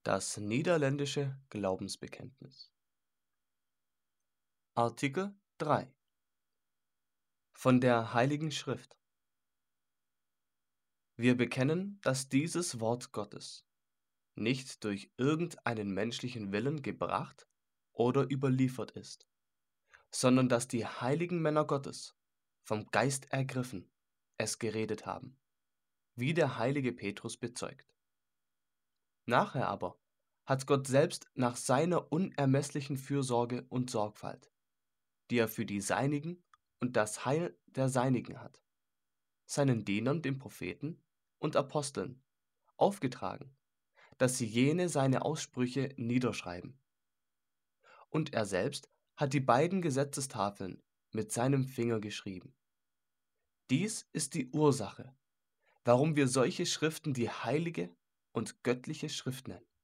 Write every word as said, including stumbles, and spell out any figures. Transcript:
Das niederländische Glaubensbekenntnis. Artikel drei. Von der Heiligen Schrift. Wir bekennen, dass dieses Wort Gottes nicht durch irgendeinen menschlichen Willen gebracht oder überliefert ist, sondern dass die heiligen Männer Gottes, vom Geist ergriffen, es geredet haben, wie der heilige Petrus bezeugt. Nachher aber hat Gott selbst nach seiner unermesslichen Fürsorge und Sorgfalt, die er für die Seinigen und das Heil der Seinigen hat, seinen Dienern, den Propheten und Aposteln, aufgetragen, dass sie jene seine Aussprüche niederschreiben. Und er selbst hat die beiden Gesetzestafeln mit seinem Finger geschrieben. Dies ist die Ursache, warum wir solche Schriften die heilige und göttliche Schrift nennen.